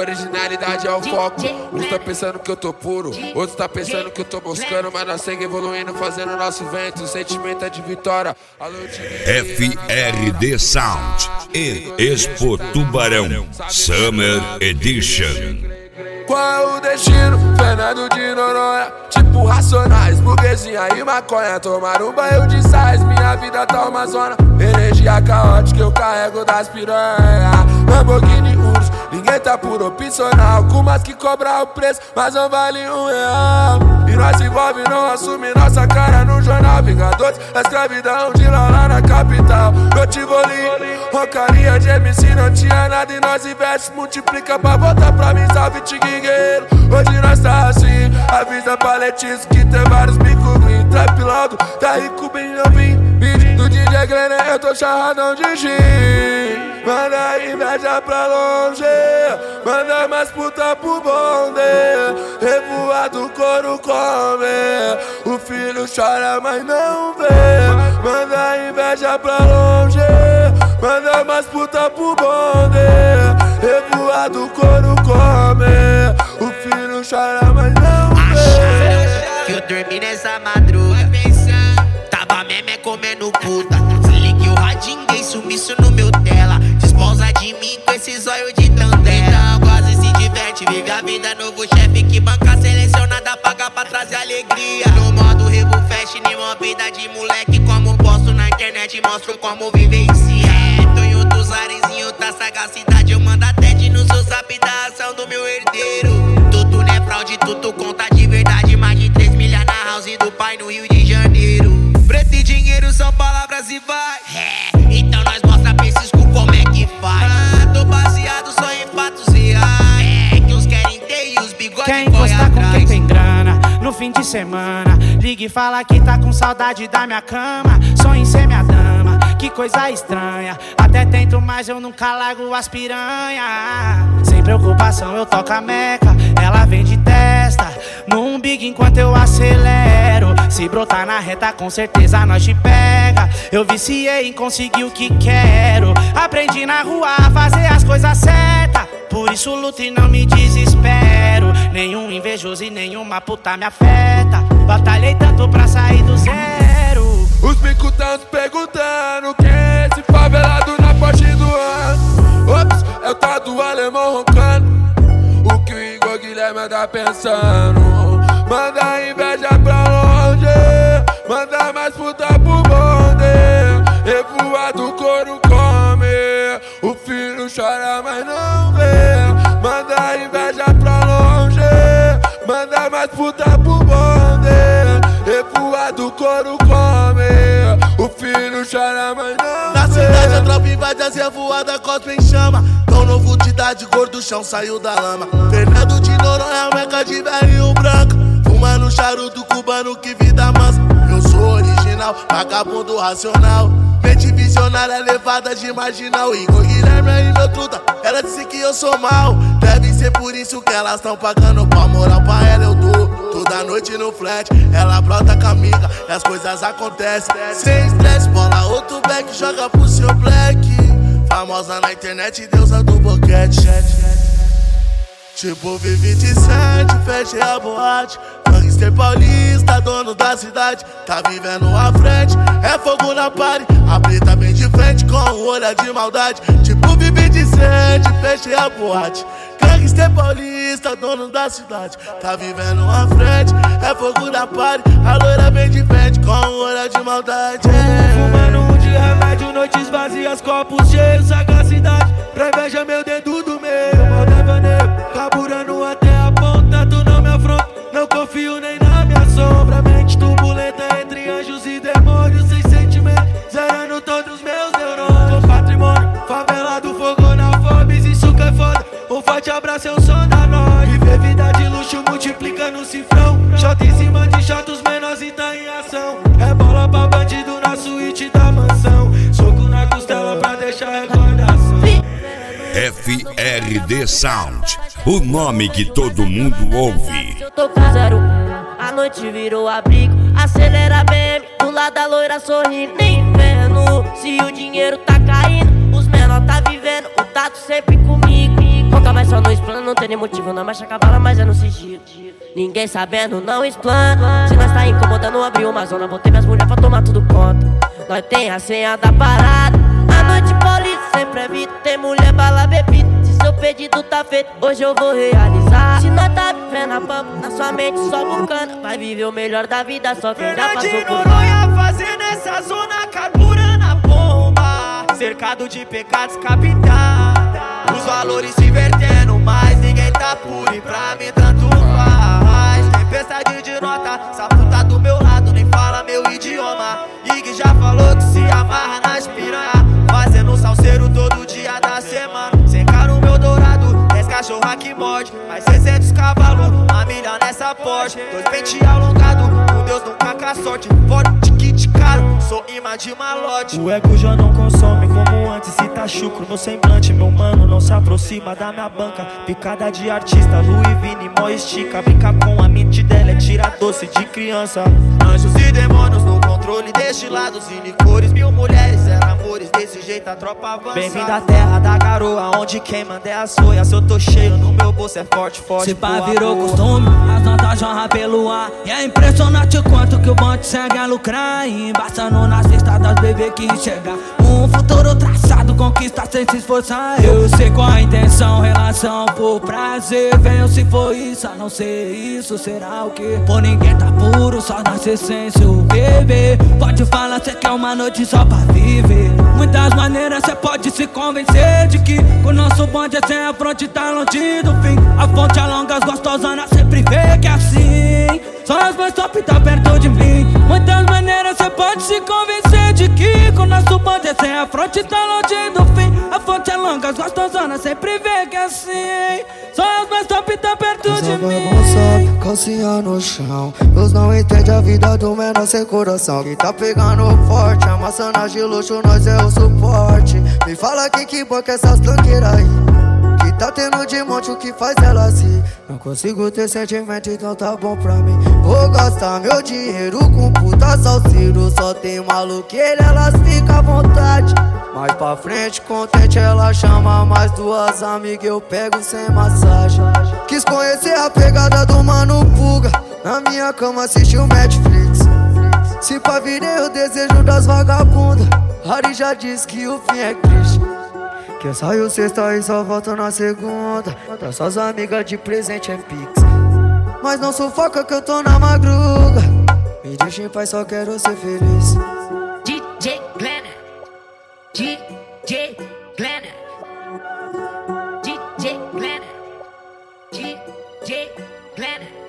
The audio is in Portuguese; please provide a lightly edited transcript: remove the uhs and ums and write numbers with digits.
originalidade é o foco. Uns tá pensando que eu tô puro, outros tá pensando que eu tô buscando, mas nós segue evoluindo, fazendo nosso vento. O sentimento é de vitória. FRD Sound e Expo Tubarão Summer Edition. Qual é o destino? Fernando de Noronha, tipo Racionais, burguesinha e maconha. Tomar um banho de sais, minha vida tá uma zona. Energia caótica eu carrego das piranha. Lamborghini Urus, ninguém tá por opcional. Com umas que cobra o preço, mas não vale R$1. E nós se envolve, não assume nossa cara no jornal. Vingadores, a escravidão de lá na capital. Eu te vou ali, rocaria de MC, não tinha nada e nós investe, multiplica pra voltar pra mim, salve Tigre. Hoje nós tá assim, avisa paletismo que tem vários bicos green. Trap logo, tá rico bem novinho. Beat do DJ Glenn, eu tô charradão de gin. Manda inveja pra longe, manda mais puta pro bonde. Revoado, couro come, o filho chora mas não vê. Manda inveja pra longe, manda mais puta pro bonde. Revoado, couro come, o filho chora mas não vê. Que eu dormi nessa madruga, tava meme comendo puta. Se ligue o radinho, dei sumiço no meu tela. Desposa de mim com esse zóio de tandera. Então quase se diverte, vive a vida, novo chefe que banca selecionada, paga pra trazer alegria. No modo Revo Fest, nenhuma vida de moleque. Como posto na internet, mostro como vivencia. Tô em outros ares, em outra sagacidade. Eu mando até de no seu zap da ação do meu herdeiro. Tudo não é fraude, tudo conta de verdade. Mais de 3 milhas na house do pai no Rio de Janeiro. Preto e dinheiro são palavras e vai. Então nós mostra pra esses cu como é que faz. Tô baseado só em fatos reais. Que uns querem ter e os bigodes quer encostar com quem tem grana no fim de semana. Liga e fala que tá com saudade da minha cama. Sonho em ser minha dama, que coisa estranha. Até tento, mas eu nunca largo as piranha. Sem preocupação eu toco a meca, ela vem de testa no umbigo enquanto eu acelero. Se brotar na reta com certeza nós te pega. Eu viciei em conseguir o que quero. Aprendi na rua a fazer as coisas certas, por isso luto e não me desespero. Nenhum invejoso e nenhuma puta me afeta. Batalhei tanto pra sair do zero. Os bicos tão se perguntando quem é esse favelado na Porsche do ano. Ops, é o tal do alemão roncando. O que o Igor Guilherme tá pensando. Manda inveja pra longe, manda mais puta pro bonde. Revoado, couro come, o filho chora mas não vê. Manda inveja pra longe, manda mais puta pro bonde. Revoado, couro come, o filho chora mas não vê. Na cidade a tropa invade as revoadas, cospe em chama. Tão novo de idade, cor do chão saiu da lama. Fernando de Noronha, meca de velhinho branco. Fumando charuto cubano, que vida mansa. Eu sou original, vagabundo racional. Mente visionária, levada de marginal. Igor Guilherme e meu truta, ela disse que eu sou mal. Deve ser por isso que elas tão pagando pau. Moral pra ela eu dou, toda noite no flat. Ela brota com a amiga e as coisas acontecem. Sem estresse, bola outro back, joga pro seu black. Famosa na internet, deusa do boquete. Tipo V27, fechei a boate. Gangster paulista, dono da cidade, tá vivendo à frente. É fogo na party, a preta vem de frente com um olhar de maldade. Tipo V27, fechei a boate. Gangster paulista, dono da cidade, tá vivendo à frente. É fogo na party, a loira vem de frente com um olhar de maldade. Fumando um de remédio, noites vazias, copos cheios, sagacidade. Pra inveja meu dedo do meio, mal devaneio. Carburando até a ponta, tu não me afronta. Não confio nem na minha sombra. Mente turbulenta entre anjos e demônios. Sem sentimento, zerando todos os meus neurônios. Com patrimônio, favelado, fogo na fome. Isso que é foda, um forte abraço, eu sou da nós. Viver vida de luxo, multiplica no cifrão. Shot em cima de shot, os menores e tá em ação. É bola pra bandido na suíte da mansão. Soco na costela pra deixar recordação. FRD Sound, o nome que todo mundo ouve. Eu tô com 01, a noite virou abrigo. Acelera BM, do lado da loira sorrindo. Nem vendo se o dinheiro tá caindo. Os menor tá vivendo, o tato sempre comigo. Nunca mais só no explano, não tem nem motivo. Na marcha cavala, mas é no sigilo. Ninguém sabendo, não explana. Se nós tá incomodando, abriu uma zona. Botei minhas mulheres pra tomar tudo conta. Nós tem a senha da parada. A noite paulista sempre evito. Tem mulher, bala, bebida. Se seu pedido tá feito, hoje eu vou realizar. Se nós tá vivendo a pampa, na sua mente só bucana. Vai viver o melhor da vida, só quem já passou por Noronha fazendo essa zona, carburando a bomba. Cercado de pecados capitais. Os valores se invertendo, mas ninguém tá puro e pra mim tanto faz. Tempestade de nota, essa puta do meu lado nem fala meu idioma. Ig já falou que se amarra nas piranha, fazendo salseiro todo dia da semana. Sem cara o meu dourado, 10 cachorra que morde, mais 600 cavalos, a milha nessa Porsche. 2 pente alongado, com Deus nunca com a sorte. Forte kit caro, sou imã de malote. O ego já não consome como antes, se tá chucro no semblante. Meu mano não se aproxima da minha banca. Picada de artista, Louis Vini, mó estica. Brinca com a mente dela, é tira doce de criança. Anjos e demônios no controle destilados e licores. 1000 mulheres, 0 amores, desse jeito a tropa avança. Bem-vindo à terra da garoa, onde quem manda é a soia. Se eu tô cheio, no meu bolso é forte, forte. Se pá virou costume, as notas jorram pelo ar. E é impressionante o quanto que o bonde segue a lucrar. E embaçando nas estradas, bebê, que enxergar um futuro traçado, conquista sem se esforçar. Eu sei qual a intenção, relação por prazer. Venho se for isso, a não ser isso, será o quê? Por ninguém tá puro, só nasce essência o bebê. Pode falar, cê quer uma noite só pra viver. Muitas maneiras cê pode se convencer de que o nosso bonde é sem a fronte, tá longe do fim. A fonte alonga, as gostosanas sempre vê que é assim. Só as mais top tá perto de mim. Muitas maneiras cê pode se convencer de que o nosso bonde é sem a fronte, tá longe do fim. A fonte é longa, as gostosanas sempre vê que é assim. Só as mais top tá perto de mim. Calcinha no chão, Deus não entende a vida do menor sem coração. Quem tá pegando forte, amassando de luxo, nós é o suporte. Me fala que banca essas tranqueiras aí, que tá tendo de monte o que faz ela assim. Não consigo ter sentimento, então tá bom pra mim. Vou gastar meu dinheiro com puta salseiro. Só tem maluqueira, elas ficam à vontade. Mais pra frente, contente, ela chama mais 2 amigas, eu pego sem massagem. Quis conhecer a pegada do Mano Puga, na minha cama assistiu Netflix. Se pá virei o desejo das vagabundas, Harry já disse que o fim é triste. Que saiu sexta e só volta na segunda. Dá suas amigas de presente é pix. Mas não sufoca que eu tô na madruga. Me deixa em paz, só quero ser feliz. DJ Glenn, DJ Glenn, DJ Glenn, DJ Glenn.